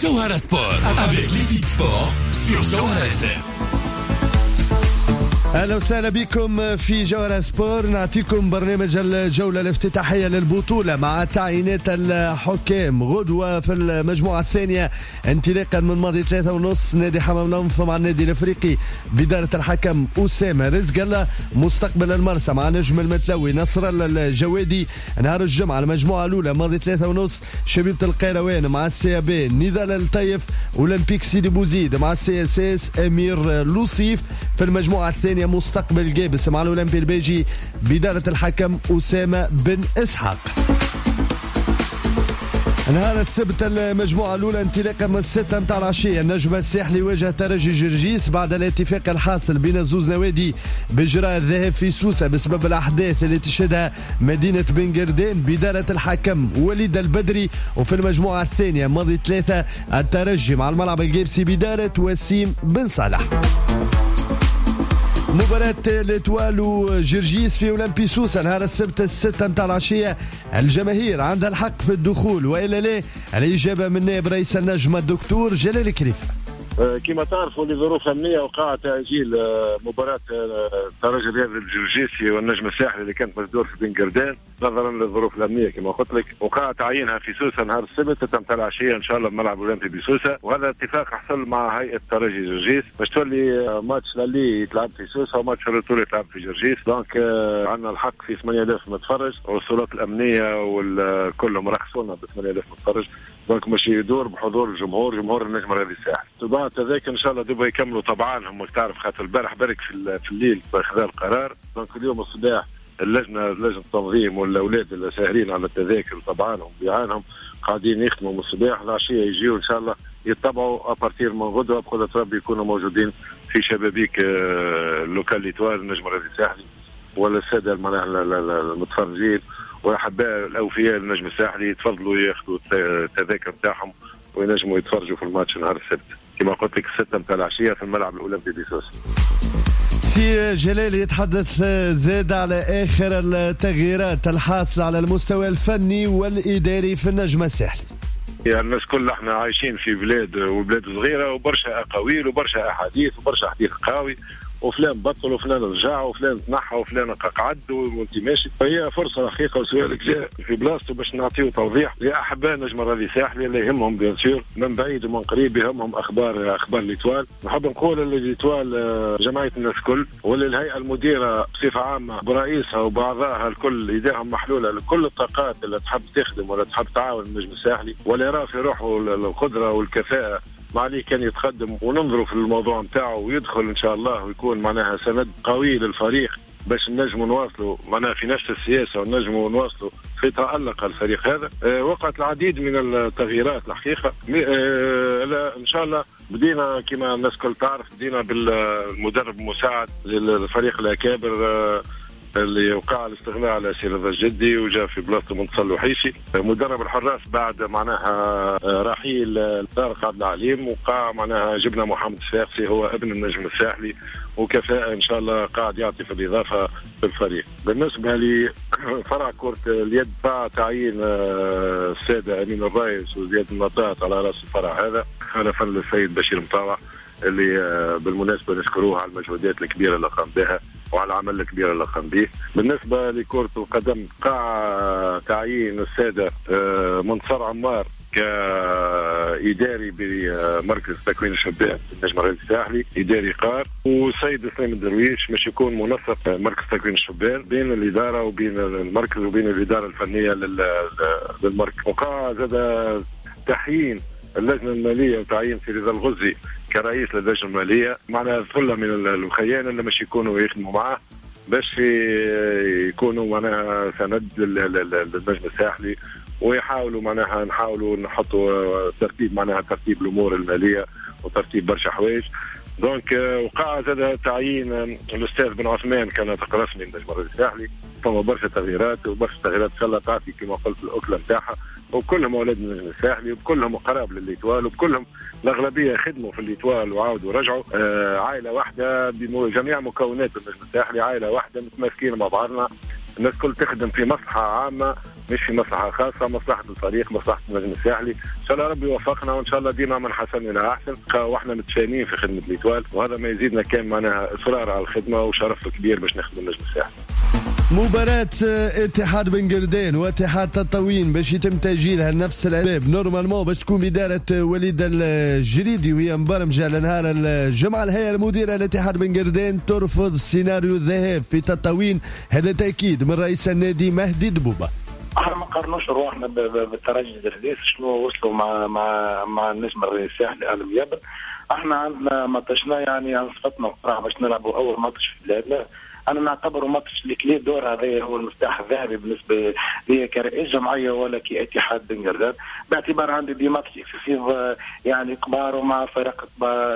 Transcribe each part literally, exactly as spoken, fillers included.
Jawhara Sport avec l'équipe sport sur Jawhara F M. اهلا وسهلا بكم في جوهرة سبور. نعطيكم برنامج الجولة الافتتاحية للبطولة مع تعيينات الحكام غدوة في المجموعة الثانية انطلاقا من ماضي ثلاثة ونص. نادي حمام الأنف مع النادي الافريقي بدارة الحكم أسامة رزق الله. مستقبل المرسى مع نجم المتلوي نصر الله الجوادي. نهار الجمعة المجموعة الأولى ماضي ثلاثة ونص شبيبة القيروان مع السي بي نضال الطيف. أولمبيك سيدي بوزيد مع السي اس اس أمير لوصيف. في المجموعة الثانية مستقبل جابس مع الأولمبي البيجي بدارة الحكم أسامة بن إسحاق. نهار السبت المجموعة الأولى انطلاقا من الستة متاع العشية النجم الساحلي واجه ترجي جرجيس بعد الاتفاق الحاصل بين الزوز نوادي بإجراء الذهاب في سوسة بسبب الأحداث اللي تشهدها مدينة بن قردان بدارة الحكم وليد البدري. وفي المجموعة الثانية ماضي ثلاثة الترجي مع الملعب الجيبسي بدارة وسيم بن صالح. مباراة الاتوال وجرجيس في أولمبي سوسة نهار السبت الستة متاع العشية. الجماهير عندها الحق في الدخول وإلا لا؟ الإجابة من نائب رئيس النجم الدكتور جلال كريفة. كما تعرفوا لظروف امنيه وقع تاجيل مباراه الترجي الرياضي الجرجيسي والنجم الساحلي اللي كانت مسدور في بن قردان نظرا للظروف الامنيه كما قلت لك. وقع تعيينها في سوسه نهار السبت ستة متاع العشيه ان شاء الله بملعب الاولمبي بسوسه. وهذا اتفاق حصل مع هيئه الترجي جرجيس باش تولي ماتش لالي يتلعب في سوسه وماتش الريتور يتلعب في جرجيس. دونك عندنا الحق في ثمانية آلاف متفرج والسلطات الامنيه وكلهم رخصونا ب ثمانية آلاف متفرج. دونك ماشي يدور بحضور الجمهور جمهور النجم الرياضي الساحلي. طبعا هذاك ان شاء الله دوبا يكملوا طبعانهم تعرف خاطر البارح برك في, في الليل باخذ القرار. دونك اليوم الصباح اللجنه لجنه التنظيم والاولاد اللي ساهرين على التذاكر طبعانهم بيعانهم قاعدين يخدموا من الصباح العشيه يجيوا ان شاء الله يتبعوا ابارتير من غدوه بقدره ربي يكونوا موجودين في شبابيك اللوكال ليتوال النجم الرياضي الساحلي ولا الساده المتفرجين والاحباء الاوفياء للنجم الساحلي يتفضلوا ياخذوا التذاكر بتاعهم وينجموا يتفرجوا في الماتش نهار السبت كما قلت لك الستة متاع العشيه في الملعب الاولمبي بسوسه. سي جلال يتحدث زاد على اخر التغييرات الحاصله على المستوى الفني والاداري في النجم الساحلي. يعني الناس كلها احنا عايشين في بلاد وبلاد صغيره وبرشا اقاويل وبرشا احاديث وبرشا حديث قوي وفلان بطل وفلان رجع وفلان تنحى وفلان قعد وانت ماشي. فهي فرصه حقيقه وسؤالك جاء في بلاصته باش نعطيه توضيح لاحباء نجم الرياضي الساحلي اللي يهمهم بيان سور من بعيد ومن قريب يهمهم اخبار اخبار ليتوال. نحب نقول ليتوال جمعيه الناس الكل وللهيئه المديره بصفه عامه برئيسها وباعضائها الكل ايديهم محلوله لكل الطاقات اللي تحب تخدم ولا تحب تعاون النجم الساحلي ولا يرى في روحه القدره والكفاءه ما عليه كان يتقدم وننظروا في الموضوع نتاعه ويدخل ان شاء الله ويكون معناها سند قوي للفريق باش نجموا نواصلوا معناها في نفس السياسه ونجموا نواصلوا في تألق الفريق هذا. أه وقعت العديد من التغييرات الحقيقه. أه ان شاء الله بدينا كما الناس كل تعرف بدينا بالمدرب المساعد للفريق الاكابر أه اللي وقع الاستغناء على سي رضا الجدي وجاء في بلاصته منتصر الوحيشي. مدرب الحراس بعد معناها رحيل طارق عبد العليم وقع معناها جبنا محمد الشافعي هو ابن النجم الساحلي وكفاءة ان شاء الله قاعد يعطي في الاضافه في الفريق. بالنسبه لفرع كرة اليد بعد تعيين الساده امين الرئيس وزياد النطاط على راس الفرع هذا انا فن السيد بشير مطاوع اللي بالمناسبه نشكروه على المجهودات الكبيره اللي قام بها وعلى العمل الكبير اللي قام به. بالنسبه لكرة القدم قاع تعيين الساده منصر عمار كإداري بمركز تكوين الشباب في النجم الرياضي الساحلي إداري قار وسيد سليم الدرويش باش يكون منسق مركز تكوين الشباب بين الإدارة وبين المركز وبين الإدارة الفنية للمركز. وقع زاد تحيين اللجنة المالية وتعيين في رضا الغزي كرئيس للجنة المالية معنا ثلة من الخيانة اللي مش يكونوا يخدموا معاه باش يكونوا معناها سند للنجم الساحلي ويحاولوا معناها نحاولوا نحطوا ترتيب معناها ترتيب الامور الماليه وترتيب برشا حوايج. دونك وقع زاد تعيين الاستاذ بن عثمان كناطق رسمي للنجم الرياضي الساحلي. فما برشا تغييرات وبرشا تغييرات ان شاء الله تعطي كما قلت الاكله نتاعها وكلهم اولاد النجم الساحلي وكلهم قراب لليتوال وكلهم الاغلبيه خدموا في الليتوال وعاودوا رجعوا. آه عائله واحده بجميع مكونات النجم الساحلي عائله واحده متماسكين مع بعضنا الناس كل تخدم في مصلحة عامة مش في مصلحة خاصة، مصلحة الفريق، مصلحة النجم الساحلي. إن شاء الله ربي يوفقنا، وإن شاء الله ديما من حسن إلى أحسن، وإحنا متشائمين في خدمة الإتوال، وهذا ما يزيدنا كان معناها إصرار على الخدمة وشرف كبير باش نخدم النجم الساحلي. مباراة اتحاد بن قردين واتحاد تطاوين باش يتم تأجيلها لنفس الأسباب نورمالمون باش تكون بدارة وليد الجريدي وهي مبرمجة لنهار الجمعة. الهيئة المديرة لاتحاد بن قردين ترفض سيناريو الذهاب في تطاوين، هذا تأكيد من رئيس النادي مهدي دبوبة. احنا ما قارنوش روحنا بالترجي الرديس شنو وصلوا مع مع مع النجم الساحلي على اليابان. احنا عندنا ماتشنا يعني انصفتنا وقرا باش نلعبوا اول ماتش في بلادنا. انا نعتبره ماتش الكلي دور، هذا هو المفتاح الذهبي بالنسبه لي كرئيس جمعيه ولا كاتحاد بن قردان، باعتبار عندي دي ماتش اكسسيف يعني كبار ومع فرق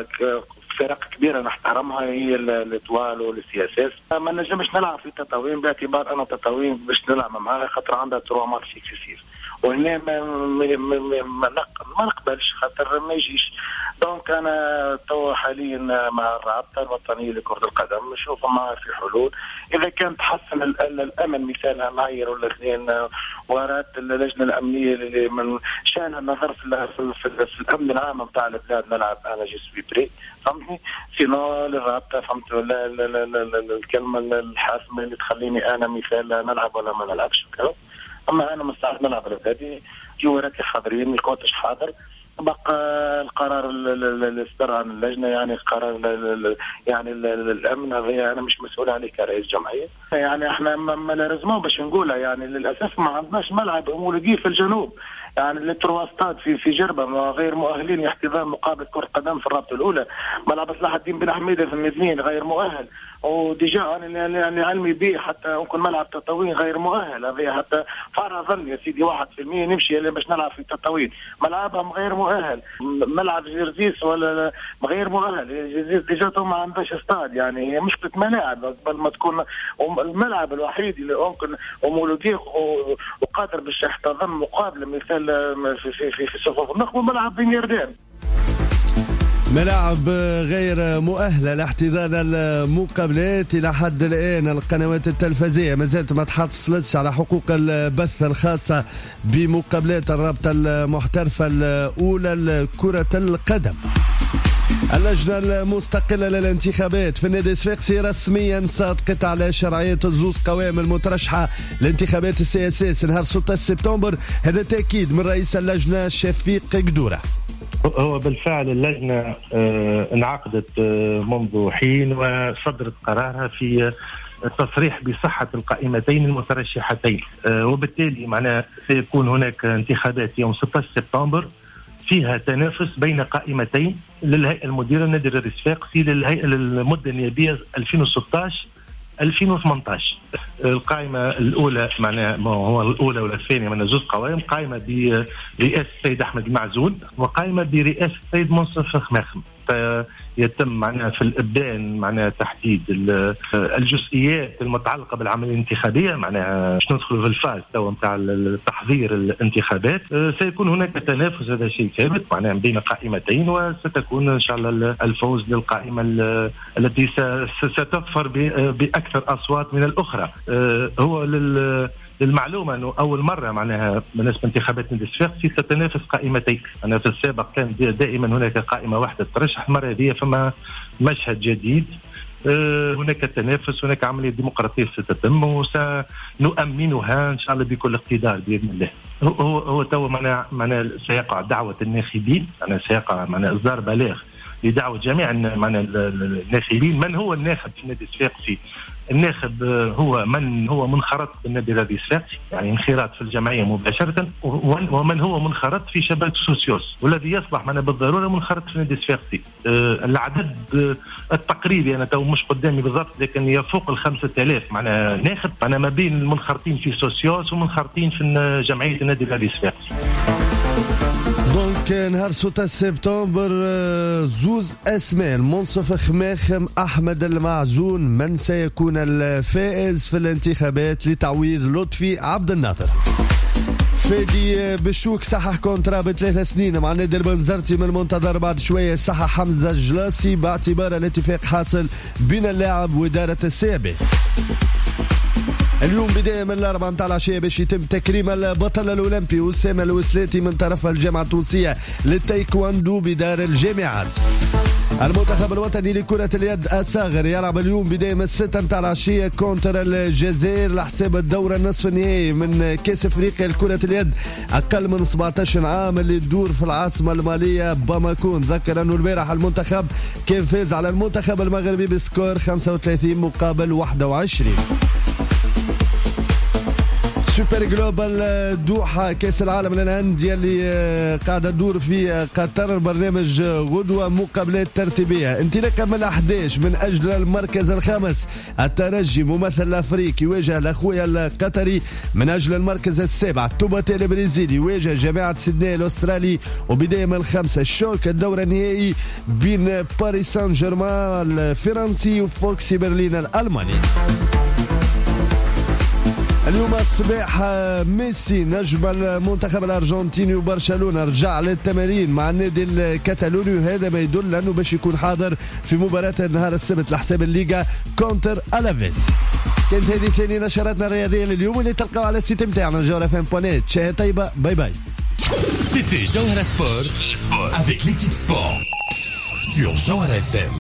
فرق كبيره نحترمها هي الاتوال والسياسات. ما نجمش نلعب في تطاوين باعتبار انا تطاوين باش نلعب معاها خاطر عندها تروا ماتش اكسسيف، وهنا ما ما, ما, ما نقبلش خاطر ما يجيش. دونك انا تو حاليا مع الرابطه الوطنيه لكره القدم نشوف ما في حلول. اذا كان تحسن الامن مثالها معايير ولا اثنين ورات اللجنه الامنيه اللي من شانها النظر في, في, في الامن العام نتاع البلاد نلعب انا جي سوي بري، فهمتني؟ سينو الرابطه فهمت ولا الكلمه الحاسمه اللي تخليني انا مثال نلعب ولا ما نلعبش وكذا. اما انا مستعد نلعب البلادي جواراتي حاضرين، ما كنتش حاضر بقى القرار اللي صدر عن اللجنه يعني قرار يعني الامن هذا انا مش مسؤول عليه كرئيس جمعيه. يعني احنا ما لازمه باش نقولها يعني للاسف ما عندناش ملعب هومولوجي في الجنوب، يعني التروا ستاد في في جربه غير مؤهلين لاحتضان مقابله كره قدم في الرابطه الاولى. ملعب صلاح الدين بن حميده في المدنين غير مؤهل، وديجا انا يعني علمي به حتى ممكن ملعب تطاوين غير مؤهل. هذا حتى فرضا يا سيدي واحد في المية نمشي اللي باش نلعب في تطاوين، ملعبهم غير مؤهل. ملعب جرزيس ولا غير مؤهل، جرزيس ديجا ما عندهاش استاد، يعني هي مشكله ملاعب قبل ما تكون الملعب الوحيد اللي ممكن هومولوجي وقادر باش يحتضن مقابله مثال في في في, في صفوف النخبه ملعب بن قردان. ملاعب غير مؤهلة لاحتضان المقابلات. إلى حد الآن القنوات التلفزية ما زالت ما تحصلتش على حقوق البث الخاصة بمقابلات الرابطة المحترفة الأولى لكرة القدم. اللجنة المستقلة للانتخابات في النادي الصفاقسي رسميا صادقت على شرعية الزوز قوائم المترشحة لانتخابات السياسية نهار ستة سبتمبر، هذا تأكيد من رئيس اللجنة شفيق قدورة. هو بالفعل اللجنة آه انعقدت آه منذ حين وصدرت قرارها في التصريح بصحة القائمتين المترشحتين، آه وبالتالي معناه سيكون هناك انتخابات يوم ستة سبتمبر فيها تنافس بين قائمتين للهيئة المديرة لنادي الرياضي الصفاقسي للهيئة للمدة النيابية ألفين وستة عشر ألفين وثمانية عشر. القائمة الأولى معناها هو الأولى ولا الثانية من زوج قوائم، قائمة برئاسة السيد أحمد المعزون وقائمة برئاسة السيد منصف خماخم. يتم معناها في الابدان معناها تحديد الجزئيات المتعلقه بالعمليه الانتخابيه، معناها باش ندخلوا في الفاز تو نتاع تحضير الانتخابات. سيكون هناك تنافس، هذا شيء ثابت معناها بين قائمتين، وستكون ان شاء الله الفوز للقائمه التي ستظفر باكثر اصوات من الاخرى. هو لل للمعلومة أنه أول مرة معناها بالنسبة لانتخابات النادي الصفاقسي تتنافس قائمتين. أنا في السابق كان دائما هناك قائمة واحدة ترشح، المرة هذه فما مشهد جديد، هناك تنافس، هناك عملية ديمقراطية ستتم وسنؤمنها إن شاء الله بكل اقتدار بإذن الله. هو هو تو معناها معناها سيقع دعوة الناخبين، أنا سيقع معناها إصدار بلاغ لدعوة جميع معناها الناخبين. من هو الناخب في النادي الصفاقسي؟ الناخب هو من هو منخرط بالنادي الرياضي الصفاقسي، يعني انخراط في الجمعيه مباشره، ومن هو منخرط في شبكه سوسيوس، والذي يصبح معنا بالضروره منخرط في النادي الصفاقسي. أه العدد التقريبي انا تو مش قدامي بالضبط، لكن يفوق ال خمسة آلاف معنا ناخب، انا ما بين المنخرطين في سوسيوس ومنخرطين في جمعيه النادي الرياضي الصفاقسي. دونك نهار ستة سبتمبر زوز اسماء، منصف خماخم احمد المعزون، من سيكون الفائز في الانتخابات لتعويض لطفي عبد الناظر. فادي بشوك صحح كونترا بثلاث سنين مع نادي البنزرتي، من المنتظر بعد شويه صحح حمزه الجلاسي باعتبار الاتفاق حاصل بين اللاعب واداره السابق. اليوم بداية من الأربعة متاع العشية باش يتم تكريم البطل الأولمبي أسامة الوسلاتي من طرف الجامعة التونسية للتايكواندو بدار الجامعات. المنتخب الوطني لكرة اليد الصاغر يلعب اليوم بداية من الستة متاع العشية كونتر الجزائر لحساب الدورة النصف النهائي من كأس أفريقيا لكرة اليد أقل من سبعطاش عام اللي تدور في العاصمة المالية باماكو. نذكر أنه البارح المنتخب كان فاز على المنتخب المغربي بسكور خمسة وثلاثين مقابل واحد وعشرين. سوبر جلوبال دوحة كأس العالم للأندية اللي قاعدة تدور في قطر، برنامج غدوة مقابلات ترتيبية انطلاقا من أحد عشر من أجل المركز الخامس. الترجي ممثل الأفريقي يواجه الأخويا القطري من أجل المركز السابع. توباتي البرازيلي يواجه جامعة سيدني الأسترالي. وبداية من الخمسة الشوك الدورة النهائي بين باريس سان جيرمان الفرنسي وفوكسي برلين الألماني. اليوم الصباح ميسي نجم المنتخب الارجنتيني وبرشلونه رجع للتمارين مع النادي الكتالوني، وهذا ما يدل انه باش يكون حاضر في مباراه نهار السبت لحساب الليغا كونتر الافيس. كانت هذه ثاني نشراتنا الرياضيه لليوم اللي تلقاو على السيت نتاعنا جوهرة اف ام بوان نت. شهر طيبه، باي باي. C'était Jawhara Sport avec l'équipe sport sur Jawhara F M.